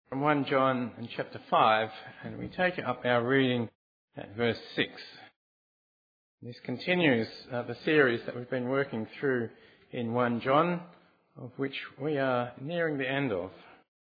From 1 John in chapter 5, and we take up our reading at verse 6. This continues the series that we've been working through in 1 John, of which we are nearing the end of.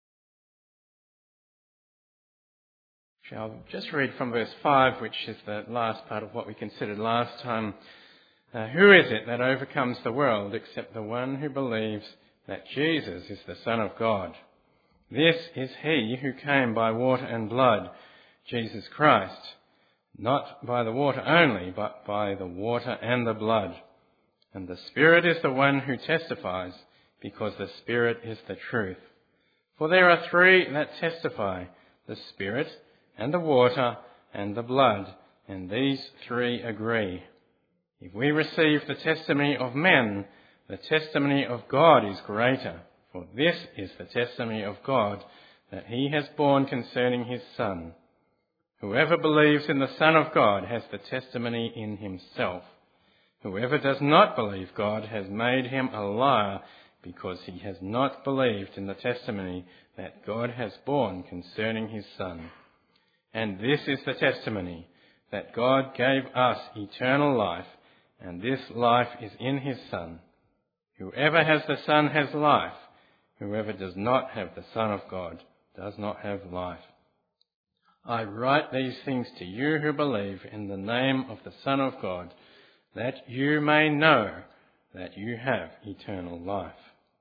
I'll just read from verse 5, which is the last part of what we considered last time. Who is it that overcomes the world except the one who believes that Jesus is the Son of God? This is he who came by water and blood, Jesus Christ, not by the water only, but by the water and the blood. And the Spirit is the one who testifies, because the Spirit is the truth. For there are three that testify, the Spirit and the water and the blood, and these three agree. If we receive the testimony of men, the testimony of God is greater. For this is the testimony of God, that he has borne concerning his Son. Whoever believes in the Son of God has the testimony in himself. Whoever does not believe God has made him a liar, because he has not believed in the testimony that God has borne concerning his Son. And this is the testimony, that God gave us eternal life, and this life is in his Son. Whoever has the Son has life. Whoever does not have the Son of God does not have life. I write these things to you who believe in the name of the Son of God, that you may know that you have eternal life.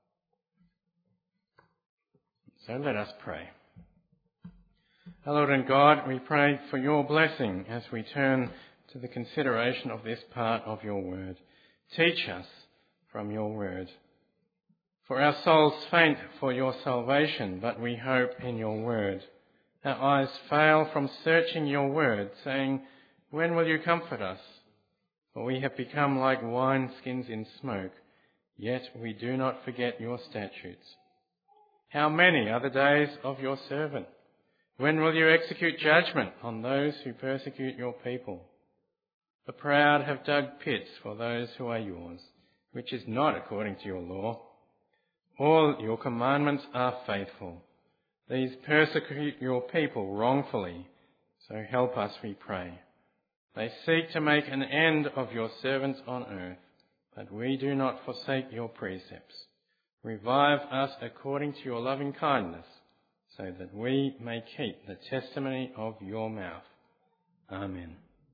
So let us pray. Our Lord and God, we pray for your blessing as we turn to the consideration of this part of your word. Teach us from your word. For our souls faint for your salvation, but we hope in your word. Our eyes fail from searching your word, saying, when will you comfort us? For we have become like wineskins in smoke, yet we do not forget your statutes. How many are the days of your servant? When will you execute judgment on those who persecute your people? The proud have dug pits for those who are yours, which is not according to your law. All your commandments are faithful. These persecute your people wrongfully, so help us, we pray. They seek to make an end of your servants on earth, but we do not forsake your precepts. Revive us according to your loving kindness, so that we may keep the testimony of your mouth. Amen.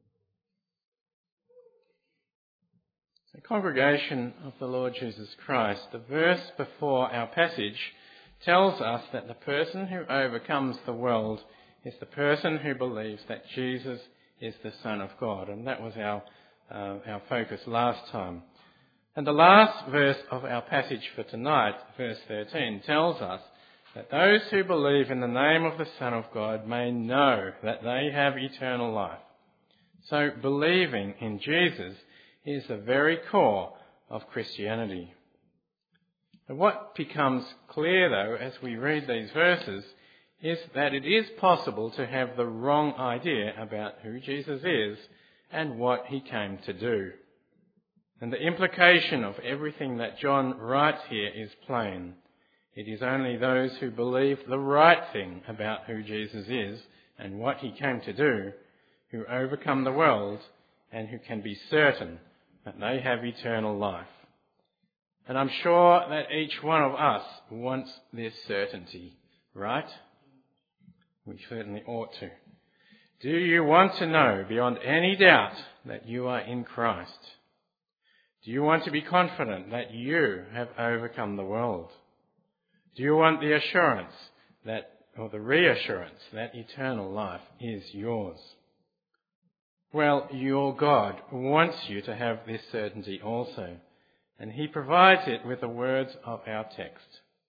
The congregation of the Lord Jesus Christ, the verse before our passage tells us that the person who overcomes the world is the person who believes that Jesus is the Son of God. And that was our focus last time. And the last verse of our passage for tonight, verse 13, tells us that those who believe in the name of the Son of God may know that they have eternal life. So believing in Jesus is the very core of Christianity. And what becomes clear, though, as we read these verses, is that it is possible to have the wrong idea about who Jesus is and what he came to do. And the implication of everything that John writes here is plain. It is only those who believe the right thing about who Jesus is and what he came to do who overcome the world and who can be certain that they have eternal life. And I'm sure that each one of us wants this certainty, right? We certainly ought to. Do you want to know beyond any doubt that you are in Christ? Do you want to be confident that you have overcome the world? Do you want the assurance or the reassurance that eternal life is yours? Well, your God wants you to have this certainty also, and he provides it with the words of our text.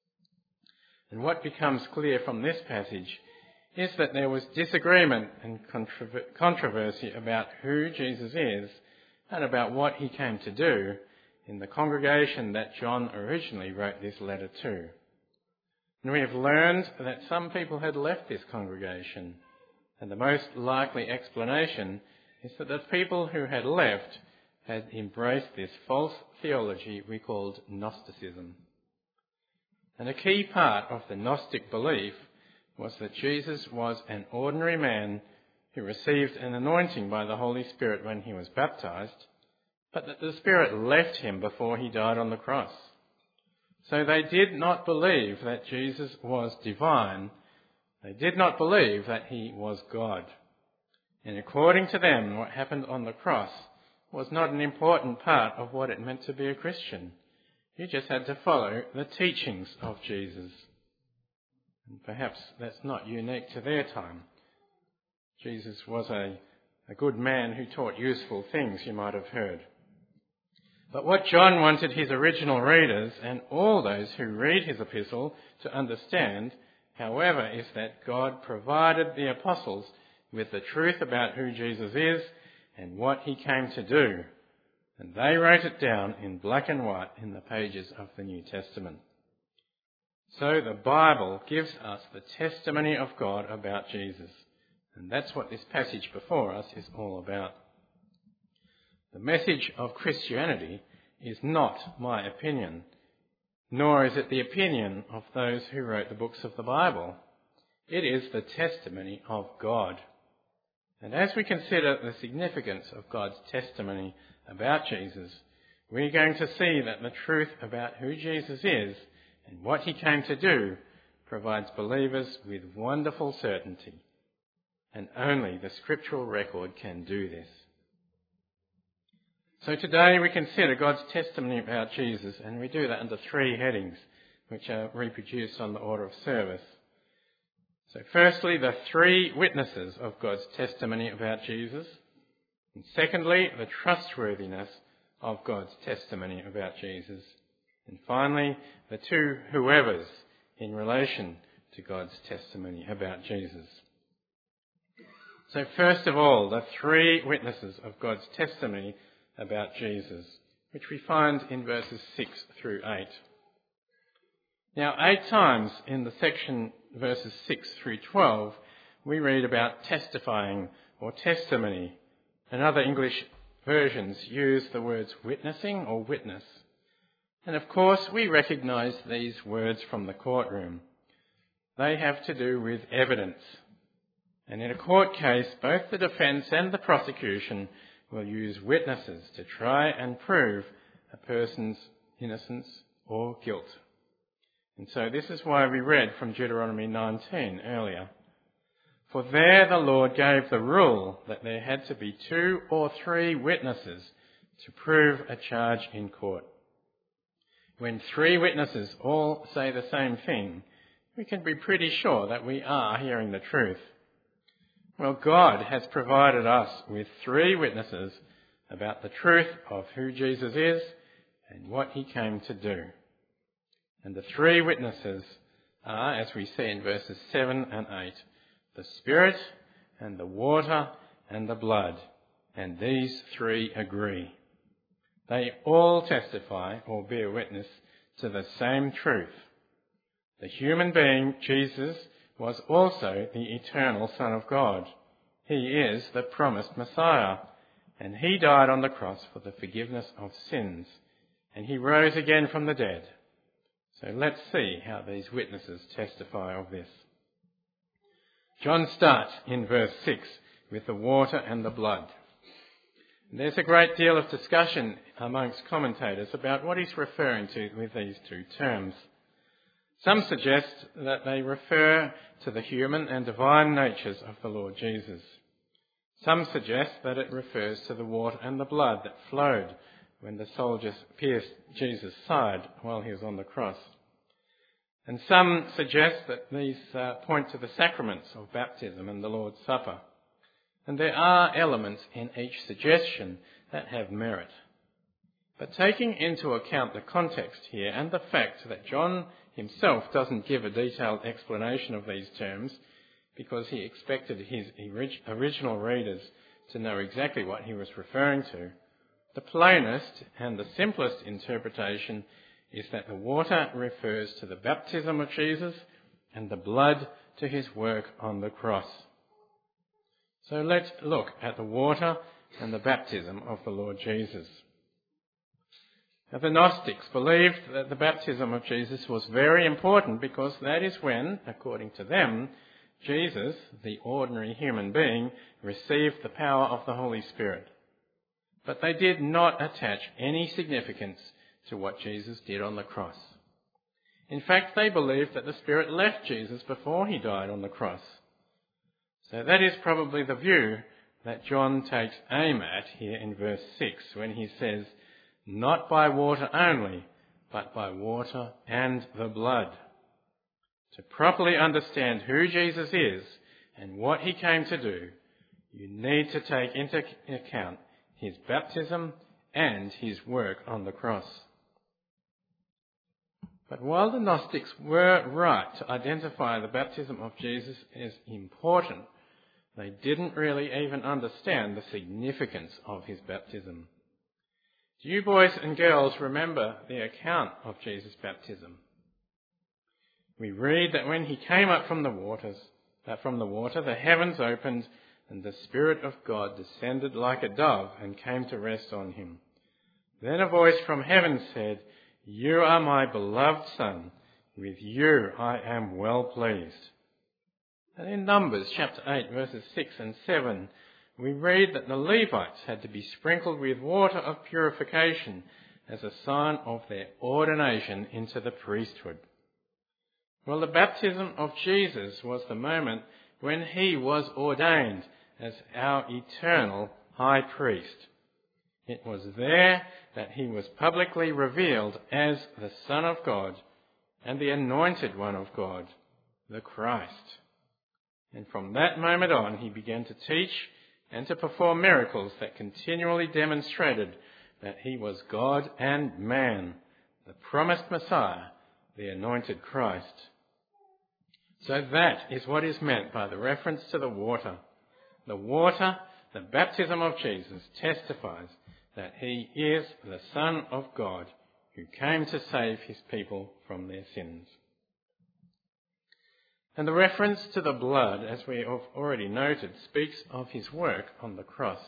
And what becomes clear from this passage is that there was disagreement and controversy about who Jesus is and about what he came to do in the congregation that John originally wrote this letter to. And we have learned that some people had left this congregation, and the most likely explanation is that the people who had left had embraced this false theology we called Gnosticism. And a key part of the Gnostic belief was that Jesus was an ordinary man who received an anointing by the Holy Spirit when he was baptized, but that the Spirit left him before he died on the cross. So they did not believe that Jesus was divine. They did not believe that he was God. And according to them, what happened on the cross was not an important part of what it meant to be a Christian. You just had to follow the teachings of Jesus. And perhaps that's not unique to their time. Jesus was a good man who taught useful things, you might have heard. But what John wanted his original readers and all those who read his epistle to understand, however, is that God provided the apostles with the truth about who Jesus is and what he came to do. And they wrote it down in black and white in the pages of the New Testament. So the Bible gives us the testimony of God about Jesus. And that's what this passage before us is all about. The message of Christianity is not my opinion, nor is it the opinion of those who wrote the books of the Bible. It is the testimony of God. And as we consider the significance of God's testimony about Jesus, we're going to see that the truth about who Jesus is and what he came to do provides believers with wonderful certainty. And only the scriptural record can do this. So today we consider God's testimony about Jesus, and we do that under three headings, which are reproduced on the order of service. So firstly, the three witnesses of God's testimony about Jesus. And secondly, the trustworthiness of God's testimony about Jesus. And finally, the two whoever's in relation to God's testimony about Jesus. So first of all, the three witnesses of God's testimony about Jesus, which we find in verses 6 through 8. Now, 8 times in the section verses 6 through 12, we read about testifying or testimony, and other English versions use the words witnessing or witness. And of course, we recognise these words from the courtroom. They have to do with evidence. And in a court case, both the defence and the prosecution will use witnesses to try and prove a person's innocence or guilt. And so this is why we read from Deuteronomy 19 earlier. For there the Lord gave the rule that there had to be 2 or 3 witnesses to prove a charge in court. When 3 witnesses all say the same thing, we can be pretty sure that we are hearing the truth. Well, God has provided us with 3 witnesses about the truth of who Jesus is and what he came to do. And the 3 witnesses are, as we see in verses 7 and 8, the Spirit and the water and the blood. And these 3 agree. They all testify or bear witness to the same truth. The human being, Jesus, was also the eternal Son of God. He is the promised Messiah, and he died on the cross for the forgiveness of sins, and he rose again from the dead. So let's see how these witnesses testify of this. John starts in verse 6 with the water and the blood. There's a great deal of discussion amongst commentators about what he's referring to with these 2 terms. Some suggest that they refer to the human and divine natures of the Lord Jesus. Some suggest that it refers to the water and the blood that flowed when the soldiers pierced Jesus' side while he was on the cross. And some suggest that these point to the sacraments of baptism and the Lord's Supper. And there are elements in each suggestion that have merit. But taking into account the context here and the fact that John himself doesn't give a detailed explanation of these terms because he expected his original readers to know exactly what he was referring to, the plainest and the simplest interpretation is that the water refers to the baptism of Jesus and the blood to his work on the cross. So let's look at the water and the baptism of the Lord Jesus. Now, the Gnostics believed that the baptism of Jesus was very important because that is when, according to them, Jesus, the ordinary human being, received the power of the Holy Spirit. But they did not attach any significance to what Jesus did on the cross. In fact, they believed that the Spirit left Jesus before he died on the cross. So that is probably the view that John takes aim at here in verse 6 when he says, "Not by water only, but by water and the blood." To properly understand who Jesus is and what he came to do, you need to take into account his baptism and his work on the cross. But while the Gnostics were right to identify the baptism of Jesus as important, they didn't really even understand the significance of his baptism. Do you boys and girls remember the account of Jesus' baptism? We read that when he came up from the water, the heavens opened and the Spirit of God descended like a dove and came to rest on him. Then a voice from heaven said, "You are my beloved Son. With you I am well pleased." And in Numbers chapter 8 verses 6 and 7, we read that the Levites had to be sprinkled with water of purification as a sign of their ordination into the priesthood. Well, the baptism of Jesus was the moment when he was ordained as our eternal high priest. It was there that he was publicly revealed as the Son of God and the Anointed One of God, the Christ. And from that moment on, he began to teach and to perform miracles that continually demonstrated that he was God and man, the promised Messiah, the Anointed Christ. So that is what is meant by the reference to the water. The water, the baptism of Jesus, testifies that he is the Son of God who came to save his people from their sins. And the reference to the blood, as we have already noted, speaks of his work on the cross.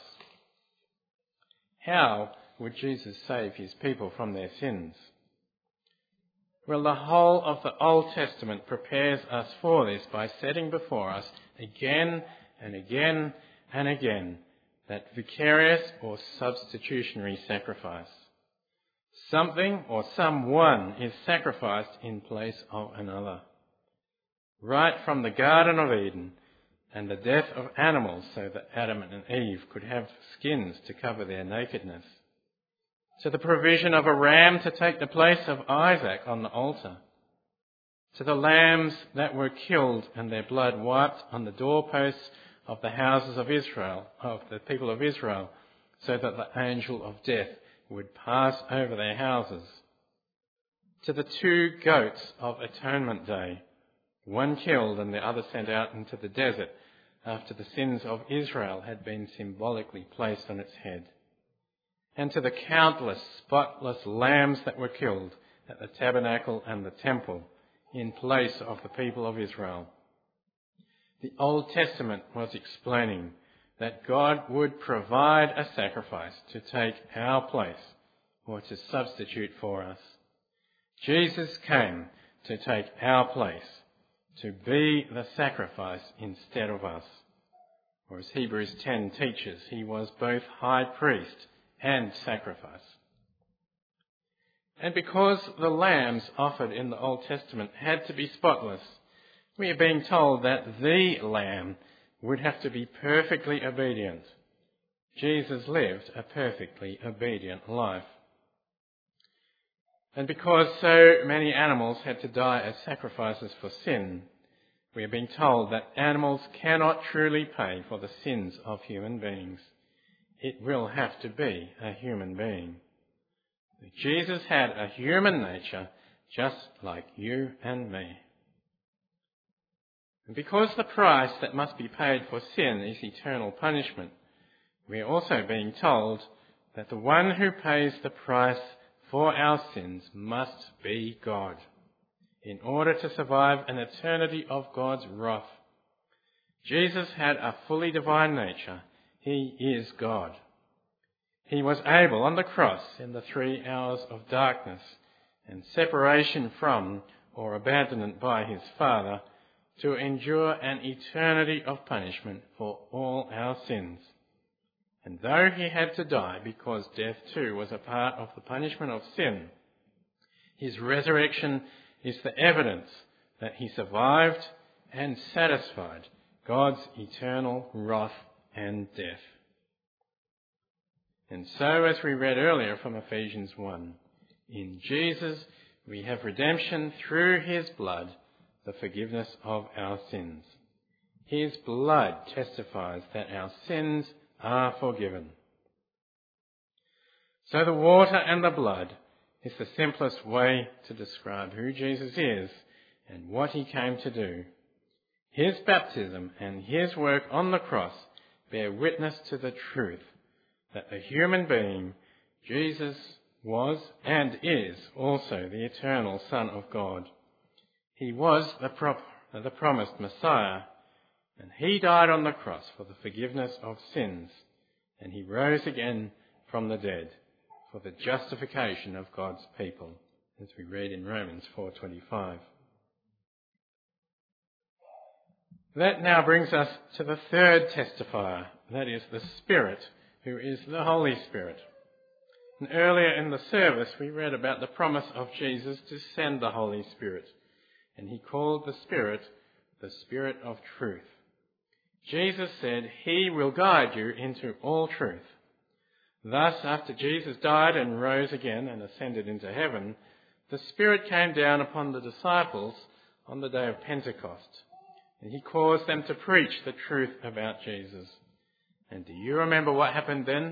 How would Jesus save his people from their sins? Well, the whole of the Old Testament prepares us for this by setting before us again and again and again that vicarious or substitutionary sacrifice. Something or someone is sacrificed in place of another. Right from the Garden of Eden and the death of animals so that Adam and Eve could have skins to cover their nakedness, to the provision of a ram to take the place of Isaac on the altar, to the lambs that were killed and their blood wiped on the doorposts of the houses of Israel, of the people of Israel, so that the angel of death would pass over their houses, to the 2 goats of Atonement Day, one killed and the other sent out into the desert after the sins of Israel had been symbolically placed on its head, and to the countless spotless lambs that were killed at the tabernacle and the temple in place of the people of Israel. The Old Testament was explaining that God would provide a sacrifice to take our place or to substitute for us. Jesus came to take our place, to be the sacrifice instead of us. Or as Hebrews 10 teaches, he was both high priest and sacrifice. And because the lambs offered in the Old Testament had to be spotless, we are being told that the lamb would have to be perfectly obedient. Jesus lived a perfectly obedient life. And because so many animals had to die as sacrifices for sin, we are being told that animals cannot truly pay for the sins of human beings. It will have to be a human being. Jesus had a human nature just like you and me. And because the price that must be paid for sin is eternal punishment, we are also being told that the one who pays the price for our sins must be God, in order to survive an eternity of God's wrath. Jesus had a fully divine nature. He is God. He was able on the cross in the 3 hours of darkness and separation from or abandonment by his Father to endure an eternity of punishment for all our sins. And though he had to die because death too was a part of the punishment of sin, his resurrection is the evidence that he survived and satisfied God's eternal wrath and death. And so, as we read earlier from Ephesians 1, in Jesus we have redemption through his blood, the forgiveness of our sins. His blood testifies that our sins are forgiven. So the water and the blood is the simplest way to describe who Jesus is and what he came to do. His baptism and his work on the cross bear witness to the truth that the human being, Jesus, was and is also the eternal Son of God. He was the promised Messiah, and he died on the cross for the forgiveness of sins, and he rose again from the dead for the justification of God's people, as we read in Romans 4:25. That now brings us to the third testifier, that is the Spirit, who is the Holy Spirit. And earlier in the service we read about the promise of Jesus to send the Holy Spirit, and he called the Spirit of truth. Jesus said he will guide you into all truth. Thus, after Jesus died and rose again and ascended into heaven, the Spirit came down upon the disciples on the day of Pentecost, and he caused them to preach the truth about Jesus. And do you remember what happened then?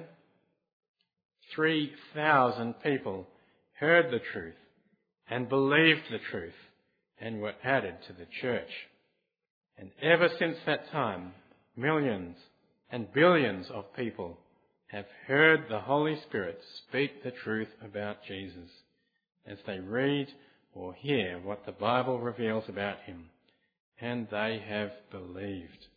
3,000 people heard the truth and believed the truth and were added to the church. And ever since that time, millions and billions of people have heard the Holy Spirit speak the truth about Jesus as they read or hear what the Bible reveals about him, and they have believed.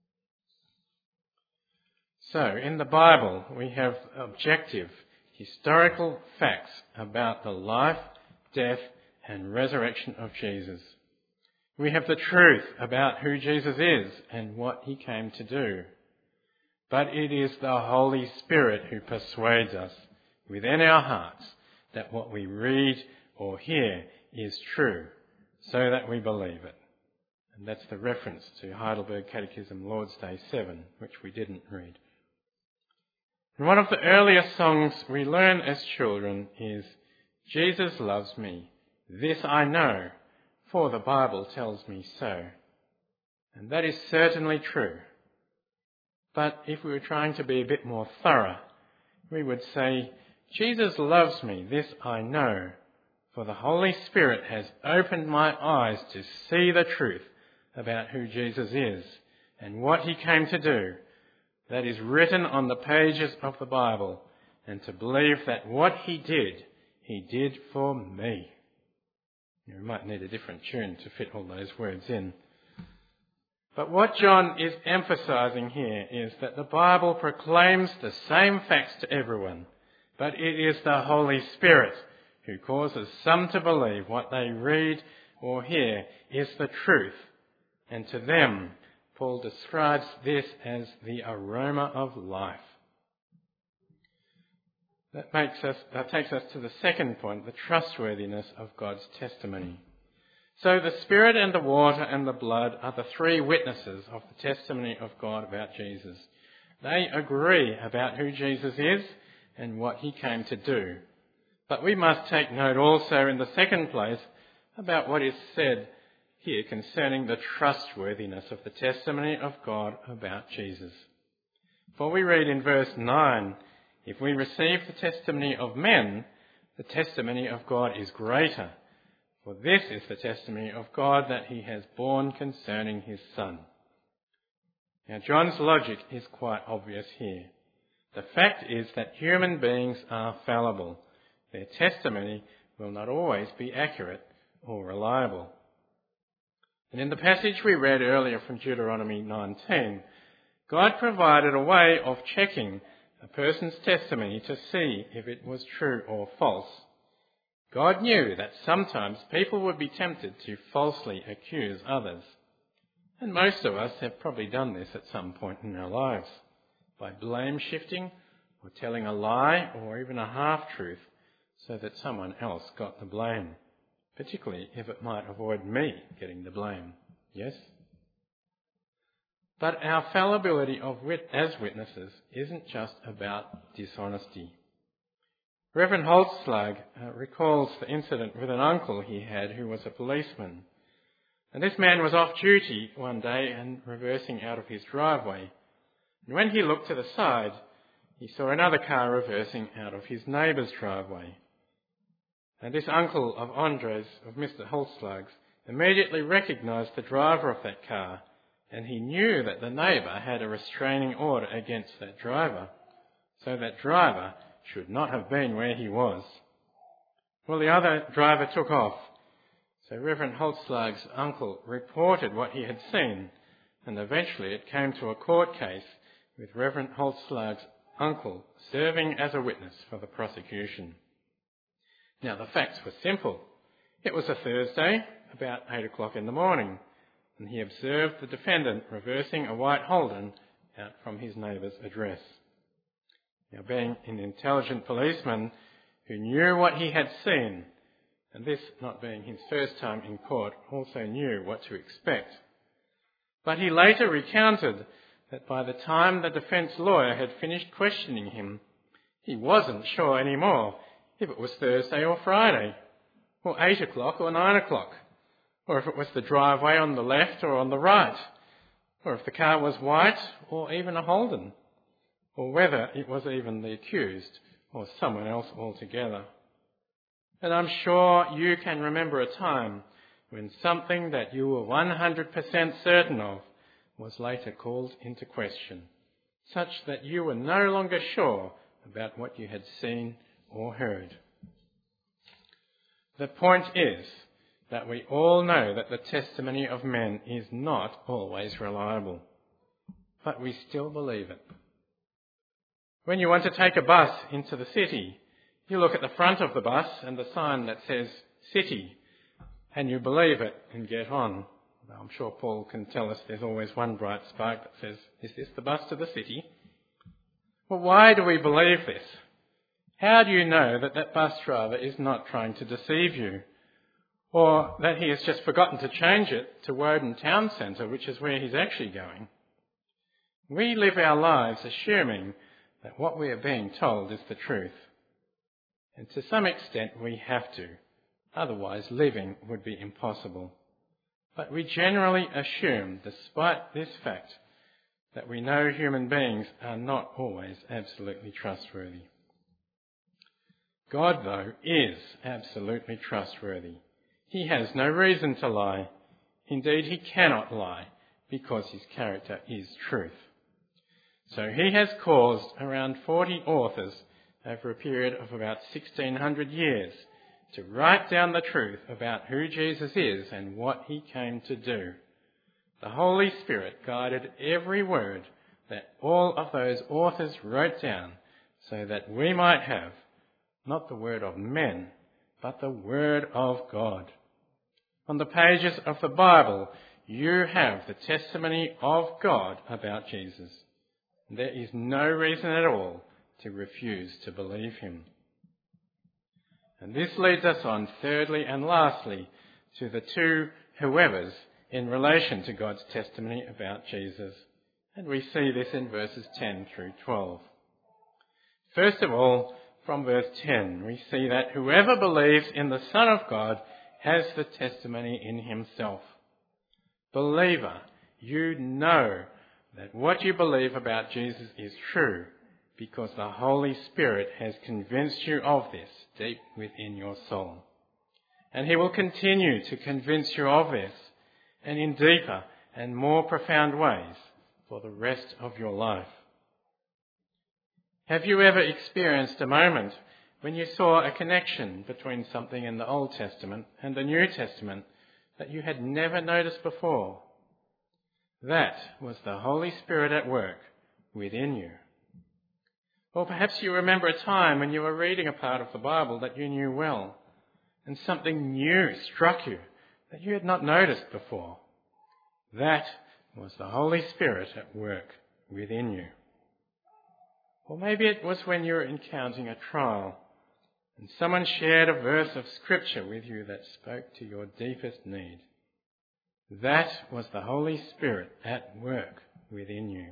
So, in the Bible, we have objective, historical facts about the life, death, and resurrection of Jesus. We have the truth about who Jesus is and what he came to do. But it is the Holy Spirit who persuades us within our hearts that what we read or hear is true, so that we believe it. And that's the reference to Heidelberg Catechism Lord's Day 7, which we didn't read. And one of the earliest songs we learn as children is, "Jesus loves me, this I know, for the Bible tells me so." And that is certainly true. But if we were trying to be a bit more thorough, we would say, "Jesus loves me, this I know, for the Holy Spirit has opened my eyes to see the truth about who Jesus is and what he came to do, that is written on the pages of the Bible, and to believe that what he did for me." We might need a different tune to fit all those words in. But what John is emphasising here is that the Bible proclaims the same facts to everyone, but it is the Holy Spirit who causes some to believe what they read or hear is the truth. And to them, Paul describes this as the aroma of life. That takes us to the second point, the trustworthiness of God's testimony. So the Spirit and the water and the blood are the three witnesses of the testimony of God about Jesus. They agree about who Jesus is and what he came to do. But we must take note also in the second place about what is said here concerning the trustworthiness of the testimony of God about Jesus. For we read in verse 9, "If we receive the testimony of men, the testimony of God is greater. For this is the testimony of God that he has borne concerning his Son." Now, John's logic is quite obvious here. The fact is that human beings are fallible. Their testimony will not always be accurate or reliable. And in the passage we read earlier from Deuteronomy 19, God provided a way of checking a person's testimony to see if it was true or false. God knew that sometimes people would be tempted to falsely accuse others. And most of us have probably done this at some point in our lives, by blame shifting or telling a lie or even a half-truth so that someone else got the blame, particularly if it might avoid me getting the blame. Yes? But our fallibility as witnesses isn't just about dishonesty. Reverend Holzschlag recalls the incident with an uncle he had who was a policeman. And this man was off duty one day and reversing out of his driveway. And when he looked to the side, he saw another car reversing out of his neighbour's driveway. And this uncle of Andres, of Mr. Holzschlag's, immediately recognised the driver of that car, and he knew that the neighbour had a restraining order against that driver, so that driver should not have been where he was. Well, the other driver took off, so Reverend Holzschlag's uncle reported what he had seen, and eventually it came to a court case with Reverend Holzschlag's uncle serving as a witness for the prosecution. Now, the facts were simple. It was a Thursday, about 8 o'clock in the morning, and he observed the defendant reversing a white Holden out from his neighbour's address. Now, being an intelligent policeman who knew what he had seen, and this not being his first time in court, also knew what to expect. But he later recounted that by the time the defence lawyer had finished questioning him, he wasn't sure anymore if it was Thursday or Friday, or 8 o'clock or 9 o'clock, or if it was the driveway on the left or on the right, or if the car was white or even a Holden, or whether it was even the accused or someone else altogether. And I'm sure you can remember a time when something that you were 100% certain of was later called into question, such that you were no longer sure about what you had seen or heard. The point is that we all know that the testimony of men is not always reliable, but we still believe it. When you want to take a bus into the city, you look at the front of the bus and the sign that says city, and you believe it and get on. I'm sure Paul can tell us there's always one bright spark that says, is this the bus to the city? Well, why do we believe this? How do you know that that bus driver is not trying to deceive you? Or that he has just forgotten to change it to Woden Town Centre, which is where he's actually going? We live our lives assuming that what we are being told is the truth. And to some extent we have to, otherwise living would be impossible. But we generally assume, despite this fact, that we know human beings are not always absolutely trustworthy. God, though, is absolutely trustworthy. He has no reason to lie. Indeed, he cannot lie, because his character is truth. So he has caused around 40 authors over a period of about 1600 years to write down the truth about who Jesus is and what he came to do. The Holy Spirit guided every word that all of those authors wrote down so that we might have not the word of men, but the word of God. On the pages of the Bible, you have the testimony of God about Jesus. There is no reason at all to refuse to believe him. And this leads us on, thirdly and lastly, to the two whoever's in relation to God's testimony about Jesus. And we see this in verses 10 through 12. First of all, from verse 10, we see that whoever believes in the Son of God has the testimony in himself. Believer, you know that what you believe about Jesus is true, because the Holy Spirit has convinced you of this deep within your soul. And he will continue to convince you of this, and in deeper and more profound ways for the rest of your life. Have you ever experienced a moment when you saw a connection between something in the Old Testament and the New Testament that you had never noticed before? That was the Holy Spirit at work within you. Or perhaps you remember a time when you were reading a part of the Bible that you knew well, and something new struck you that you had not noticed before. That was the Holy Spirit at work within you. Or maybe it was when you were encountering a trial and someone shared a verse of Scripture with you that spoke to your deepest need. That was the Holy Spirit at work within you.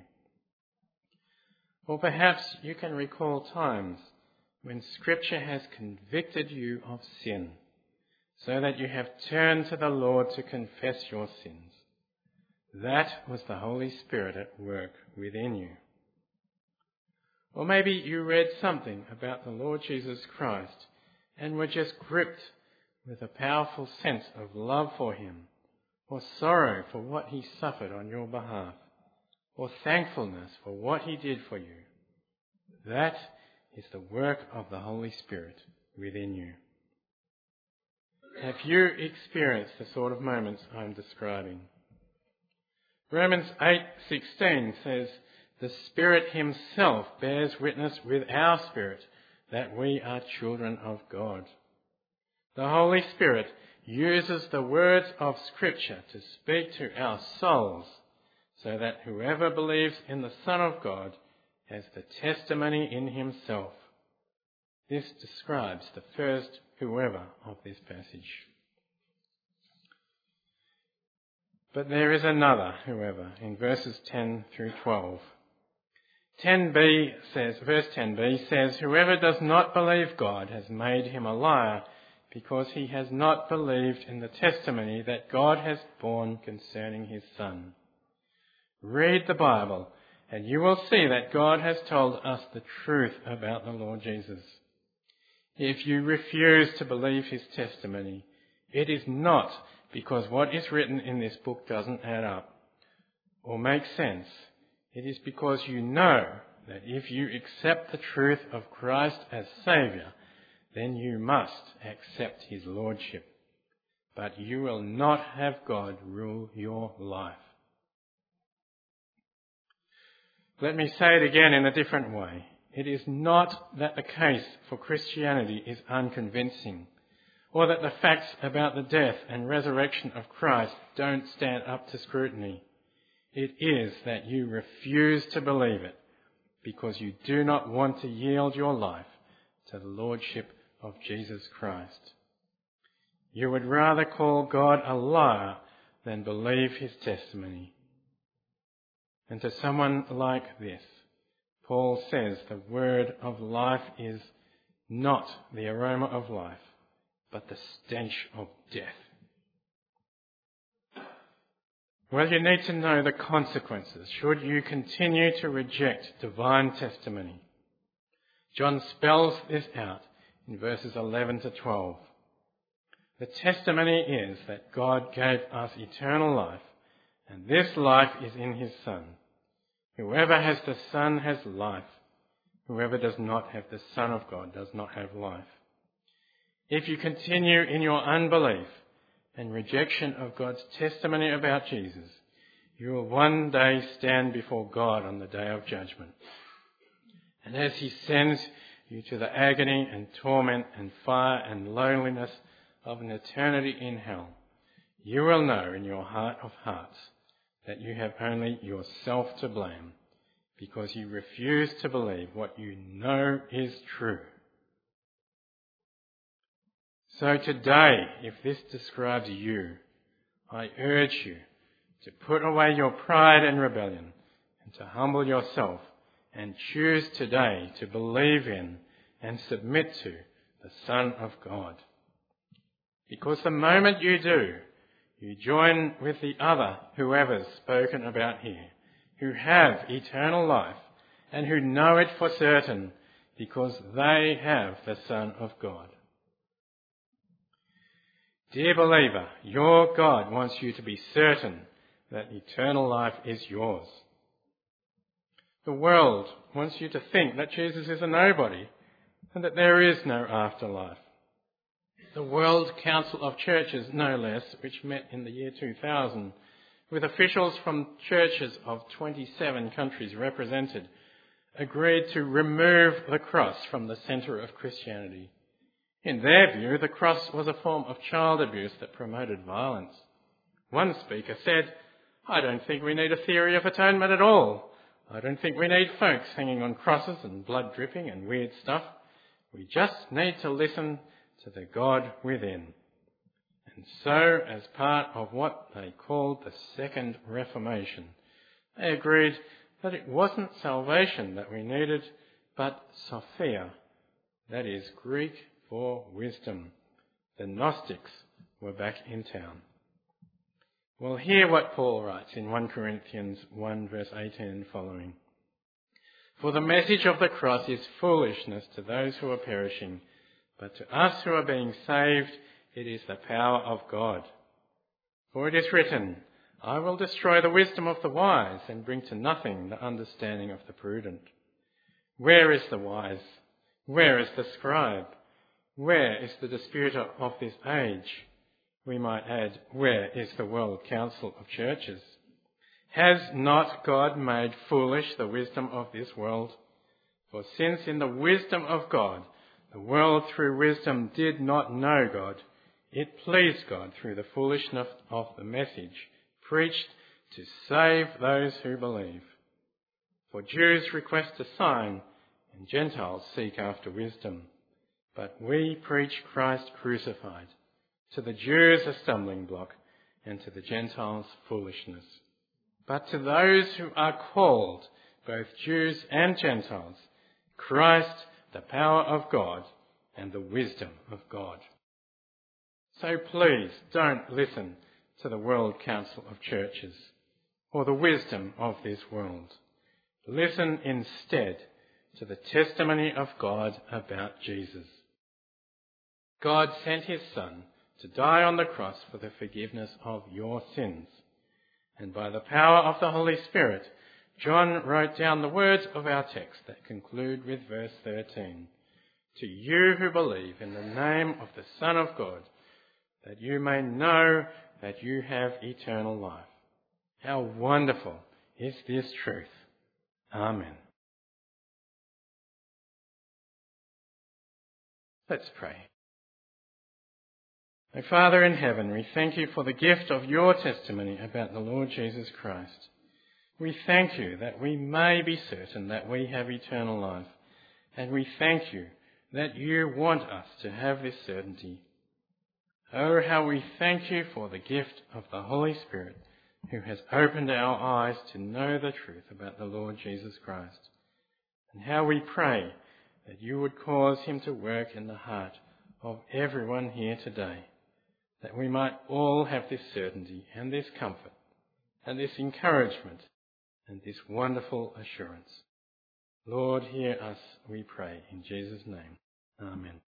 Or perhaps you can recall times when Scripture has convicted you of sin, so that you have turned to the Lord to confess your sins. That was the Holy Spirit at work within you. Or maybe you read something about the Lord Jesus Christ and were just gripped with a powerful sense of love for him, or sorrow for what he suffered on your behalf, or thankfulness for what he did for you. That is the work of the Holy Spirit within you. Have you experienced the sort of moments I'm describing? Romans 8:16 says, "The Spirit himself bears witness with our spirit that we are children of God." The Holy Spirit uses the words of Scripture to speak to our souls, so that whoever believes in the Son of God has the testimony in himself. This describes the first whoever of this passage. But there is another whoever in verses 10 through 12. Verse 10b says, "Whoever does not believe God has made him a liar, because he has not believed in the testimony that God has borne concerning his Son." Read the Bible, and you will see that God has told us the truth about the Lord Jesus. If you refuse to believe his testimony, it is not because what is written in this book doesn't add up or make sense. It is because you know that if you accept the truth of Christ as Saviour, then you must accept his lordship. But you will not have God rule your life. Let me say it again in a different way. It is not that the case for Christianity is unconvincing, or that the facts about the death and resurrection of Christ don't stand up to scrutiny. It is that you refuse to believe it because you do not want to yield your life to the lordship of Jesus Christ. You would rather call God a liar than believe his testimony. And to someone like this, Paul says the word of life is not the aroma of life, but the stench of death. Well, you need to know the consequences should you continue to reject divine testimony. John spells this out in verses 11 to 12. The testimony is that God gave us eternal life, and this life is in his Son. Whoever has the Son has life. Whoever does not have the Son of God does not have life. If you continue in your unbelief and rejection of God's testimony about Jesus, you will one day stand before God on the day of judgment. And as he sends you to the agony and torment and fire and loneliness of an eternity in hell, you will know in your heart of hearts that you have only yourself to blame because you refuse to believe what you know is true. So today, if this describes you, I urge you to put away your pride and rebellion and to humble yourself and choose today to believe in and submit to the Son of God. Because the moment you do, you join with the other whoever's spoken about here, who have eternal life and who know it for certain because they have the Son of God. Dear believer, your God wants you to be certain that eternal life is yours. The world wants you to think that Jesus is a nobody and that there is no afterlife. The World Council of Churches, no less, which met in the year 2000, with officials from churches of 27 countries represented, agreed to remove the cross from the centre of Christianity. In their view, the cross was a form of child abuse that promoted violence. One speaker said, I don't think we need a theory of atonement at all. I don't think we need folks hanging on crosses and blood dripping and weird stuff. We just need to listen to the God within. And so, as part of what they called the Second Reformation, they agreed that it wasn't salvation that we needed, but Sophia, that is Greek for wisdom. The Gnostics were back in town. Well, hear what Paul writes in 1 Corinthians 1 verse 18 and following. For the message of the cross is foolishness to those who are perishing, but to us who are being saved, it is the power of God. For it is written, I will destroy the wisdom of the wise and bring to nothing the understanding of the prudent. Where is the wise? Where is the scribe? Where is the disputer of this age? We might add, where is the World Council of Churches? Has not God made foolish the wisdom of this world? For since in the wisdom of God, the world through wisdom did not know God, it pleased God through the foolishness of the message preached to save those who believe. For Jews request a sign, and Gentiles seek after wisdom. But we preach Christ crucified, to the Jews a stumbling block, and to the Gentiles foolishness. But to those who are called, both Jews and Gentiles, Christ, the power of God and the wisdom of God. So please don't listen to the World Council of Churches or the wisdom of this world. Listen instead to the testimony of God about Jesus. God sent his Son to die on the cross for the forgiveness of your sins. And by the power of the Holy Spirit, John wrote down the words of our text that conclude with verse 13. To you who believe in the name of the Son of God, that you may know that you have eternal life. How wonderful is this truth. Amen. Let's pray. O Father in heaven, we thank you for the gift of your testimony about the Lord Jesus Christ. We thank you that we may be certain that we have eternal life, and we thank you that you want us to have this certainty. Oh, how we thank you for the gift of the Holy Spirit, who has opened our eyes to know the truth about the Lord Jesus Christ, and how we pray that you would cause him to work in the heart of everyone here today, that we might all have this certainty and this comfort and this encouragement and this wonderful assurance. Lord, hear us, we pray, in Jesus' name. Amen.